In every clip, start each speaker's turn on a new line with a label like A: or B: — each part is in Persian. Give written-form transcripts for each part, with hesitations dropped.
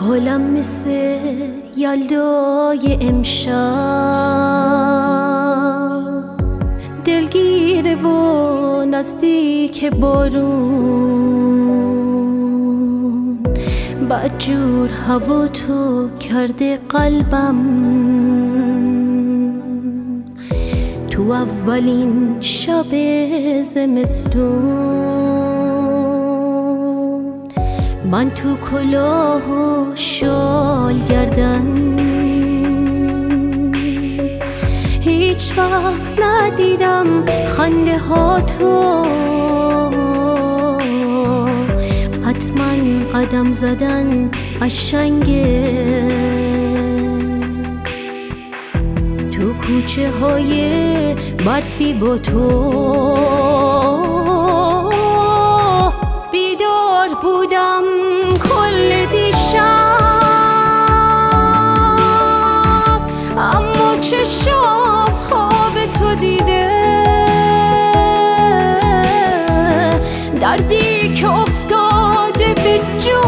A: حالم مثل یلدای امشب، دلگیره و نزدیک بارون. بدجور هوا تو کرده قلبم، تو اولین شب زمستون. من تو کلاه و شال گردن، هیچ وقت ندیدم خنده ها تو. حتما قدم زدن قشنگه تو کوچه های برفی با تو. بیدار بودم کل دیشب، اما چشام خواب تو دیده. دردی که افتاده به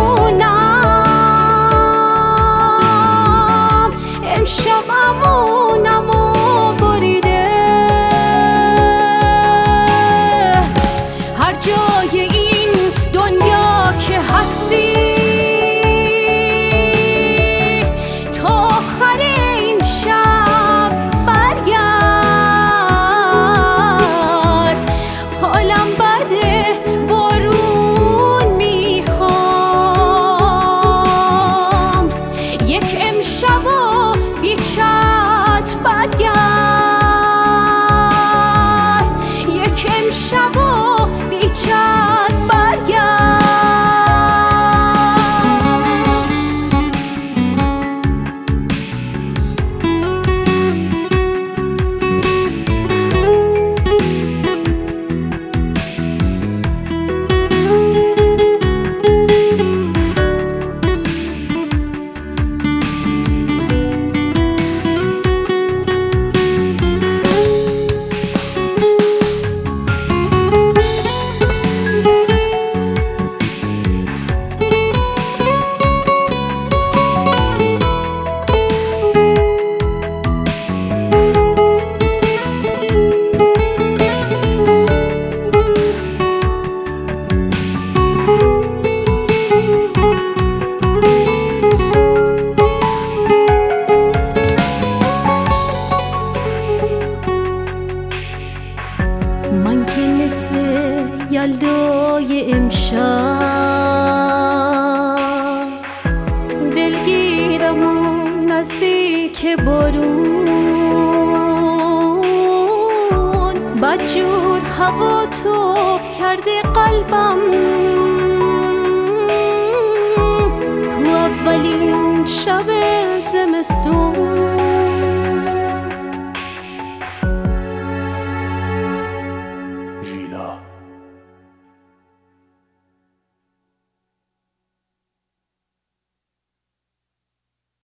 A: جونم، امشب امونمو بریده. هر جای این دنیا که هستی، تا آخر این شب برگرد. حالم بده، بارون میخوام، یک امشب و بی چت برگرد. یک امشب و بی چت برگرد. من که مثل یلدای امشب، دلگیرم و نزدیک بارون. بدجور هوا تو کرده قلبم، تو اولین شب زمستون.